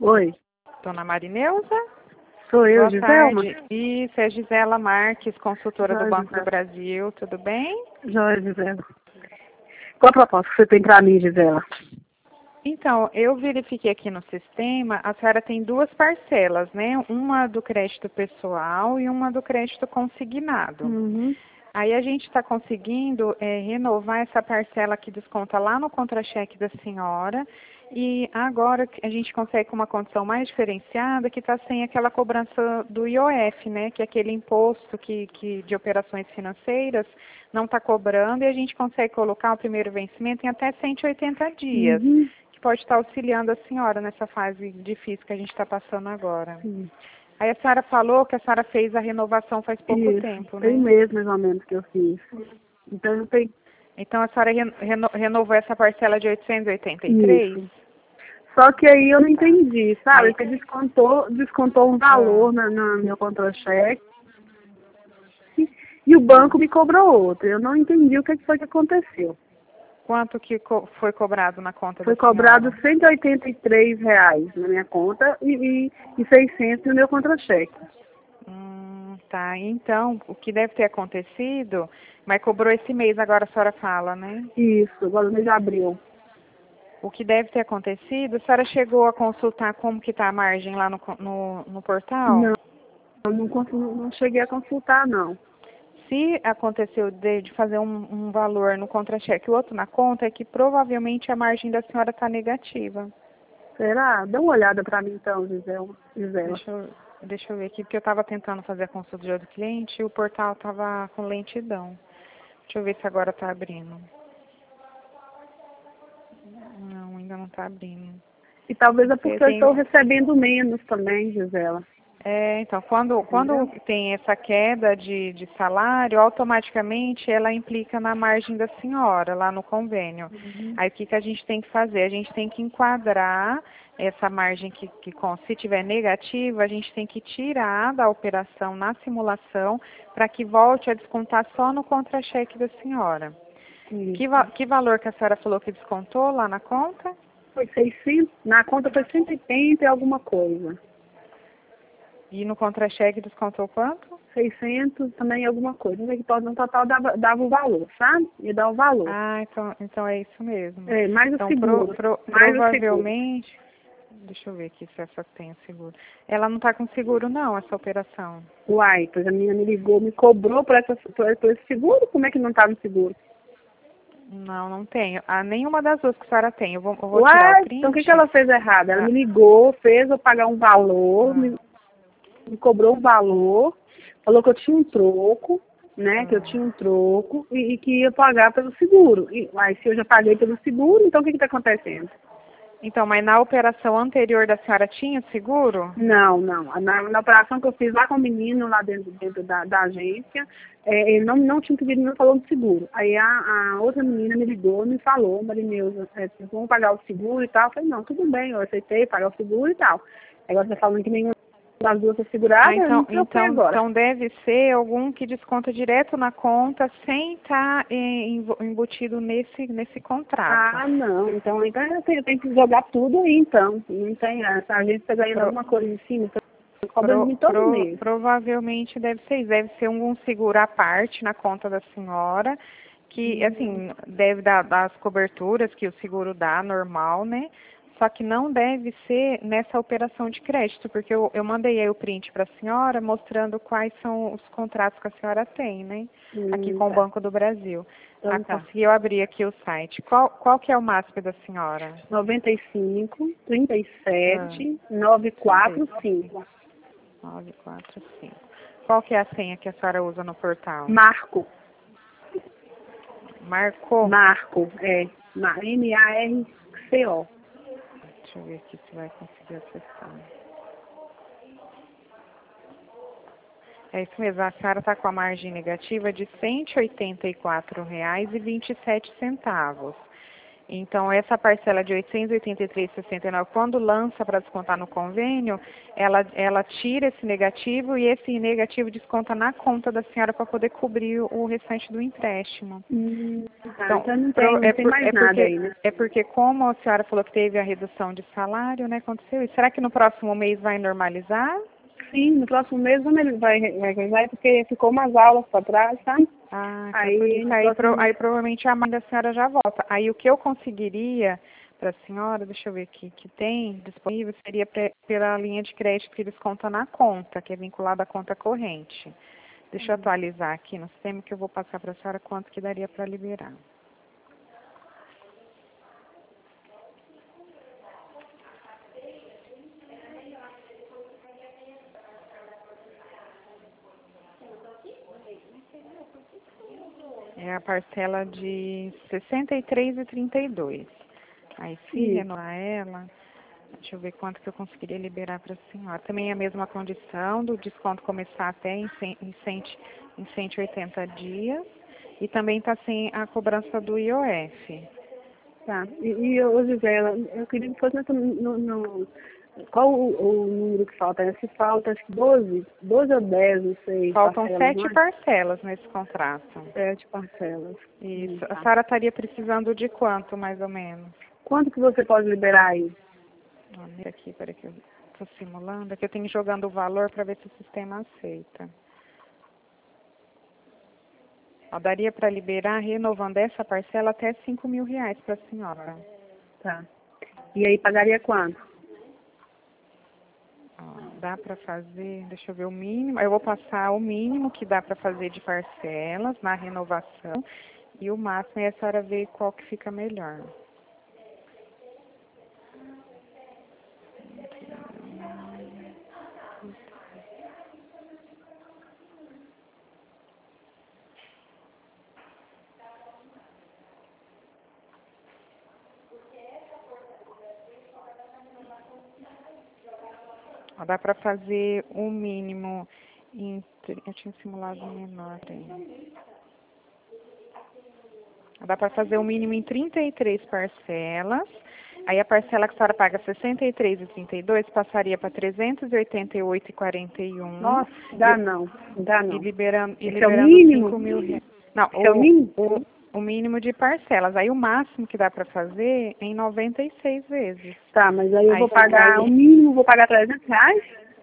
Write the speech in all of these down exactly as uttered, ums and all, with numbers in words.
Oi, Dona Marineuza? sou eu, Boa Giselma? tarde. Isso, é Gisela Marques, consultora do Joia, Banco do Gisela. Brasil. Tudo bem? Joia, Gisela. Qual a proposta que você tem pra mim, Gisela? Então, eu verifiquei aqui no sistema, a senhora tem duas parcelas, né? Uma do crédito pessoal e uma do crédito consignado. Uhum. Aí a gente está conseguindo é, renovar essa parcela que desconta lá no contra-cheque da senhora e agora a gente consegue com uma condição mais diferenciada que está sem aquela cobrança do I O F, né? Que é aquele imposto que, que de operações financeiras não está cobrando e a gente consegue colocar o primeiro vencimento em até cento e oitenta dias, Uhum. que pode estar auxiliando a senhora nessa fase difícil que a gente está passando agora. Sim. Aí a senhora falou que a senhora fez a renovação faz pouco Isso, tempo, tem um né? mês mais ou menos que eu fiz. Então eu tenho Então a senhora reno- reno- renovou essa parcela de oitocentos e oitenta e três? isso. Só que aí eu não Tá. entendi, sabe? Aí, Você descontou, descontou um ah, valor na, na meu contra-cheque e o banco me cobrou outro. Eu não entendi o que que foi que aconteceu. quanto que co- foi cobrado na conta da Foi cobrado senhora? cento e oitenta e três reais na minha conta e, e, e seiscentos no meu contra-cheque. Hum, tá. Então, o que deve ter acontecido, mas cobrou esse mês, agora a senhora fala, né? Isso, agora no mês de abril. O que deve ter acontecido, a senhora chegou a consultar como que está a margem lá no, co- no, no portal? Não, eu não, consegui- não cheguei a consultar, não. Se aconteceu de, de fazer um, um valor no contra-cheque e o outro na conta, é que provavelmente a margem da senhora está negativa. Será? Dá uma olhada para mim então, Gisela. Gisela. Deixa eu, deixa eu ver aqui, porque eu estava tentando fazer a consulta de outro cliente e o portal estava com lentidão. Deixa eu ver se agora está abrindo. Não, ainda não está abrindo. E talvez é Você porque eu estou tem, recebendo menos também, Gisela. é, então, quando, quando Entendeu? tem essa queda de, de salário, automaticamente ela implica na margem da senhora, lá no convênio. Uhum. Aí o que, que a gente tem que fazer? A gente tem que enquadrar essa margem que, que com- se tiver negativa, a gente tem que tirar da operação na simulação para que volte a descontar só no contra-cheque da senhora. Que, Isso. va- que valor que a senhora falou que descontou lá na conta? Foi seiscentos, na conta foi cento e oitenta e alguma coisa. E no contra-cheque descontou quanto? seiscentos também alguma coisa. Não sei que pode no total dava, dava o valor, sabe? E dá o valor. Ah, então, então é isso mesmo. É, mais o Então, pro, seguro. pro, Mais o seguro. provavelmente, deixa eu ver aqui se essa tem seguro. Ela não está com seguro não, essa operação. Uai, pois a menina me ligou, me cobrou por, essa, por, por esse seguro? Como é que não tá no seguro? Não, não tenho. Ah, nenhuma das duas que a senhora tem. Eu vou, eu vou tirar o Uai, então o que, print. que ela fez errado? Ela Ah, me ligou, fez eu pagar um valor, ah, me, me cobrou um valor, falou que eu tinha um troco, né? Que eu ah. tinha um troco e, e que ia pagar pelo seguro. E, mas se eu já paguei pelo seguro, então o que está acontecendo? Então, mas na operação anterior da senhora tinha seguro? Não, não. Na, na operação que eu fiz lá com o menino, lá dentro, dentro da, da agência, é, ele não, não tinha pedido, não falou do seguro. Aí a, a outra menina me ligou e me falou, Marineuza, é, vamos pagar o seguro e tal. Eu falei, não, tudo bem, eu aceitei pagar o seguro e tal. Agora você tá falando que nenhuma das duas é segurada, Ah, eu não então, preocupei então, agora. então deve ser algum que desconta direto na conta sem estar embutido nesse, nesse contrato. Ah, não. Então, então eu, tenho, eu tenho que jogar tudo aí, então. Não tem, essa agência está ganhando Pro- alguma coisa em cima, então cobra de Pro- mim todo pro- mês. provavelmente deve ser isso, deve ser um seguro à parte na conta da senhora, que, assim, deve dar das coberturas que o seguro dá, normal, né? Só que não deve ser nessa operação de crédito, porque eu, eu mandei aí o print para a senhora mostrando quais são os contratos que a senhora tem, né? Aqui Hum, com o tá. Banco do Brasil. Ah, Então tá. conseguiu abrir aqui o site. Qual, qual que é o MASP da senhora? noventa e cinco, trinta e Ah, sete, novecentos e quarenta e cinco. nove quatro cinco. Qual que é a senha que a senhora usa no portal? Marco. Marcou? Marco, é. Ma- M A R C O. Deixa eu ver aqui se vai conseguir acessar. É isso mesmo, a senhora está com a margem negativa de cento e oitenta e quatro reais e vinte e sete centavos. Então, essa parcela de oitocentos e oitenta e três reais e sessenta e nove centavos, quando lança para descontar no convênio, ela, ela tira esse negativo e esse negativo desconta na conta da senhora para poder cobrir o restante do empréstimo. Hum, tá. Então, Então não pro- tem, não é, tem por- mais é nada porque, aí, né? é porque como a senhora falou que teve a redução de salário, né, aconteceu isso. Será que no próximo mês vai normalizar? Sim, no próximo mês vamos ele vai, vai vai porque ficou umas aulas para trás, sabe? Ah, então Aí, por isso. no Aí, próximo pro- aí mês, provavelmente a mãe da senhora já volta. Aí o que eu conseguiria para a senhora, deixa eu ver aqui, que tem disponível, seria pe- pela linha de crédito que desconta na conta, que é vinculada à conta corrente. Deixa eu atualizar aqui no sistema que eu vou passar para a senhora quanto que daria para liberar. É a parcela de sessenta e três reais e trinta e dois centavos. Aí se isso. renovar ela, deixa eu ver quanto que eu conseguiria liberar para a senhora. Também é a mesma condição do desconto começar até em, cem, em, cento, em cento e oitenta dias. E também está sem a cobrança do I O F. Tá. E, e ô, Gisela, eu queria que fosse no, no, no- qual o, o número que falta? Se falta, acho que doze, doze ou dez, não sei, Faltam parcelas, não sete é? parcelas nesse contrato. Sete parcelas. Hum, Isso. A tá. senhora estaria precisando de quanto, mais ou menos? Quanto que você pode liberar aí? Olha aqui, peraí que eu estou simulando. Aqui eu tenho jogando o valor para ver se o sistema aceita. Ó, daria para liberar, renovando essa parcela, até cinco mil reais para a senhora. Tá. E aí pagaria quanto? Ó, dá para fazer, deixa eu ver o mínimo. Eu vou passar o mínimo que dá para fazer de parcelas na renovação e o máximo, e a senhora vê qual que fica melhor. Ó, dá para fazer o mínimo em... tri- Eu tinha simulado menor aí. Dá para fazer o mínimo em trinta e três parcelas. Aí a parcela que a senhora paga sessenta e três reais e trinta e dois centavos passaria para trezentos e oitenta e oito reais e quarenta e um Nossa, dá e, não, dá e não. liberando, e Esse é o liberando mínimo? cinco mil reais. Não, Esse é o o, mínimo? o, o mínimo de parcelas. Aí o máximo que dá para fazer é em noventa e seis vezes. Tá, mas aí eu Aí vou pagar, o ficaria... mínimo vou pagar trezentos reais?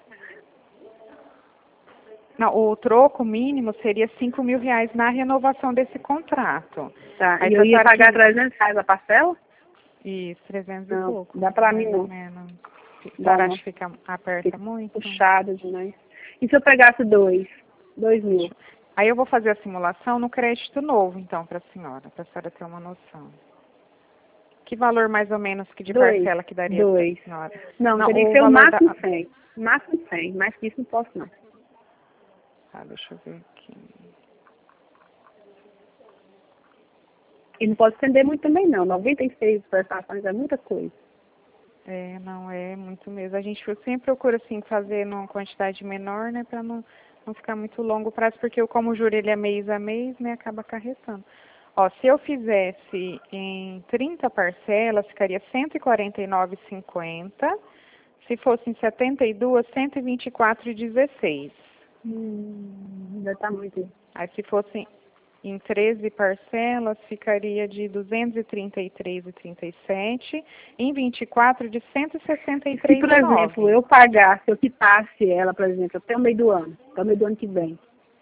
Não, o troco mínimo seria cinco mil reais na renovação desse contrato. Tá, Aí e se eu a ia senhora pagar quiser... trezentos reais a parcela? Isso, trezentos e Não, pouco, dá pra mim mais ou não. menos. A Dá senhora não. acha que fica, aperta Fica muito? puxado demais. E se eu pegasse dois? Dois mil? Aí eu vou fazer a simulação no crédito novo, então, para a senhora, para a senhora ter uma noção. Que valor mais ou menos que de Dois. parcela que daria para Dois. a senhora? Não, Não, teria que o ser o valor da... máximo cem. Máximo cem. Mais que isso não posso não. Ah, deixa eu ver aqui. E não pode estender muito também não. noventa e seis prestações é muita coisa. É, não é muito mesmo. A gente sempre procura, assim, fazer numa quantidade menor, né, para não, não ficar muito longo o prazo, porque eu, como o juro ele é mês a mês, né, acaba acarretando. Ó, se eu fizesse em trinta parcelas, ficaria cento e quarenta e nove reais e cinquenta centavos. Se fosse em setenta e duas, cento e vinte e quatro reais e dezesseis centavos. Hum, ainda tá muito. Aí se fosse em treze parcelas, ficaria de duzentos e trinta e três reais e trinta e sete centavos. Em vinte e quatro, de cento e sessenta e E se, três por reais e nove exemplo, centavos. eu pagasse, eu quitasse ela, por exemplo, até o meio do ano, até o meio do ano que vem,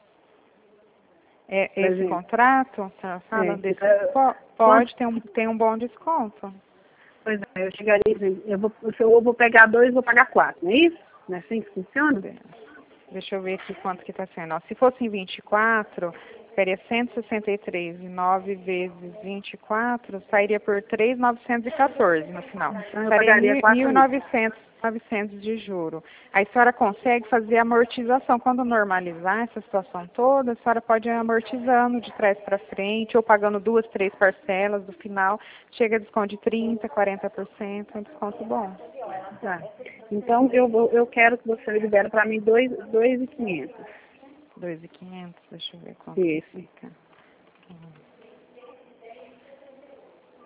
É, por esse exemplo. contrato, tá falando É, desse, fica- po- quanto? pode ter um, ter um bom desconto. Pois é, eu chegaria dizendo, eu vou, eu vou pegar dois, vou pagar quatro, não é isso? Não é assim que funciona? Deixa eu ver aqui quanto que está sendo. Ó, se fosse em vinte e quatro, ficaria cento e sessenta e três e nove vezes vinte e quatro, sairia por três mil novecentos e quatorze no final. Então eu Sairia pagaria quatro mil e mil. novecentos novecentos de juro. Aí a senhora consegue fazer amortização. Quando normalizar essa situação toda, a senhora pode ir amortizando de trás para frente, ou pagando duas, três parcelas, no final chega a desconto de trinta por cento, quarenta por cento, é um desconto bom. Tá. Então eu, vou, eu quero que você libere para mim dois, dois e quinhentos. dois mil e quinhentos, deixa eu ver quanto Isso. que fica.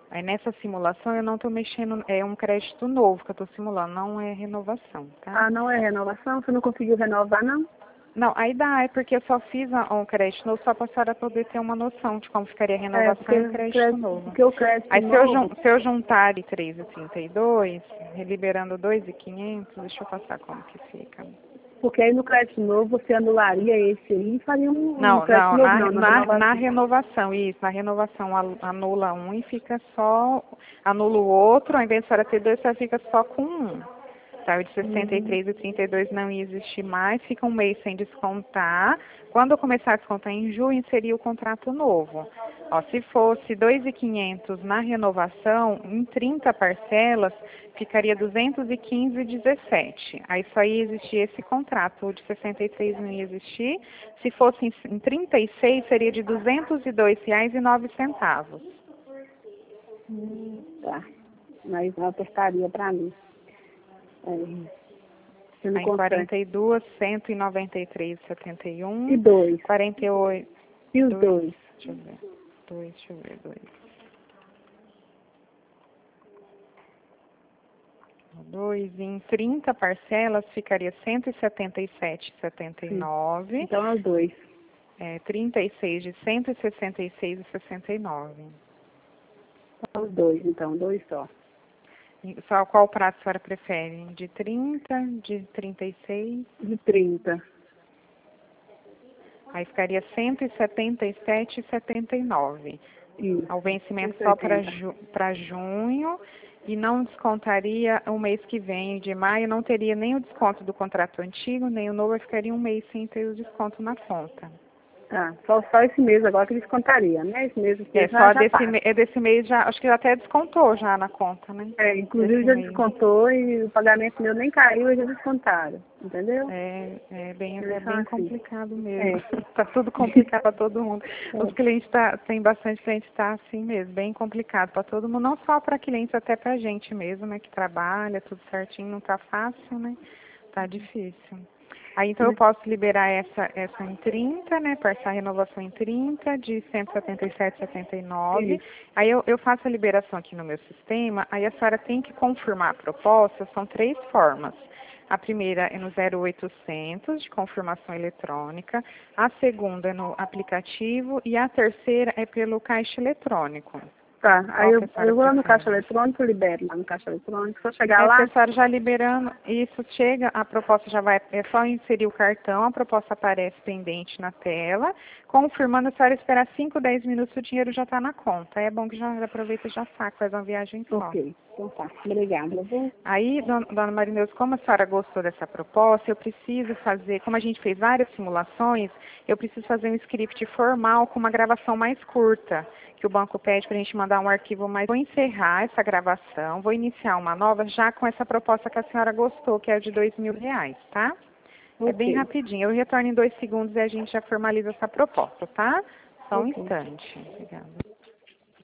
Aí nessa simulação eu não estou mexendo, é um crédito novo que eu estou simulando, não é renovação, tá? Ah, não é renovação? Você não conseguiu renovar, não? Não, aí dá, é porque eu só fiz a- um crédito novo só para a senhora poder ter uma noção de como ficaria a É, renovação porque, e o crédito crédito, novo. porque o crédito Aí se eu, novo, jun, se eu juntar de três e trinta e dois, liberando dois mil e quinhentos, deixa eu passar como que fica. porque aí no crédito novo você anularia esse aí e faria um, um Não, crédito não, novo, na, não, na na, na renovação. renovação, isso, na renovação anu- anula um e fica só, anula o outro, ao invés de a senhora ter dois, só fica só com um. Tá, o de sessenta e três e trinta e dois não ia existir mais, fica um mês sem descontar. Quando eu começar a descontar em junho, seria o contrato novo. Ó, se fosse dois mil e quinhentos na renovação, em trinta parcelas, ficaria duzentos e quinze reais e dezessete. Aí só ia existir esse contrato, o de sessenta e três não ia existir. Se fosse em, em trinta e seis, seria de duzentos e dois reais e nove centavos. Hum, tá. Mas não apertaria para mim. É, você não Aí em consegue. quarenta e dois, cento e noventa e três reais e setenta e um. E dois? quarenta e oito. E os Dois. dois? Deixa eu ver. Dois, deixa eu ver, dois. Dois em trinta parcelas ficaria cento e setenta e sete reais e setenta e nove. Então é os dois. É, trinta e seis de cento e sessenta e seis reais e sessenta e nove. São os dois, então, dois só. Só qual prato a senhora prefere? De trinta, de trinta e seis? De trinta. Aí ficaria cento e setenta e sete reais e setenta e nove. Isso. Ao vencimento cento e só para oitenta. ju para junho e não descontaria o mês que vem, de maio, não teria nem o desconto do contrato antigo, nem o novo, ficaria um mês sem ter o desconto na conta. Tá, só, só esse mês agora que descontaria, né? Esse mês aqui É, já, só já desse, passa. me- é desse mês já, acho que até descontou já na conta, né? É, inclusive Desse já mês. descontou e o pagamento meu nem caiu e já descontaram, entendeu? É, é bem, Eles é são bem assim. complicado mesmo. É. Tá tudo complicado para todo mundo. É. Os clientes tá, tem bastante cliente tá assim mesmo, bem complicado para todo mundo, não só para clientes, até para gente mesmo, né, que trabalha, tudo certinho, não tá fácil, né? Tá difícil. Aí então eu posso liberar essa, essa em trinta, né? Parçar a renovação em trinta, de cento e setenta e sete reais e setenta e nove. Isso. Aí eu, eu faço a liberação aqui no meu sistema, aí a senhora tem que confirmar a proposta, são três formas. A primeira é no zero oitocentos, de confirmação eletrônica. A segunda é no aplicativo e a terceira é pelo caixa eletrônico. Tá, aí eu, Qual que a senhora eu vou lá no prefere? caixa eletrônico, libero lá no caixa eletrônico. Se eu chegar É, lá, se a senhora já liberando, isso chega, a proposta já vai, é só inserir o cartão, a proposta aparece pendente na tela, confirmando, a senhora esperar cinco, dez minutos, o dinheiro já está na conta. É bom que já aproveita e já saca, faz uma viagem só. ok. Então tá, obrigada. Viu? Aí, dona, dona Marineuza, como a senhora gostou dessa proposta, eu preciso fazer, como a gente fez várias simulações, eu preciso fazer um script formal com uma gravação mais curta, que o banco pede para a gente mandar um arquivo mais. Vou encerrar essa gravação, vou iniciar uma nova já com essa proposta que a senhora gostou, que é a de dois mil reais, tá? É bem Ok. rapidinho. Eu retorno em dois segundos e a gente já formaliza essa proposta, tá? Só um Ok. instante. Obrigada.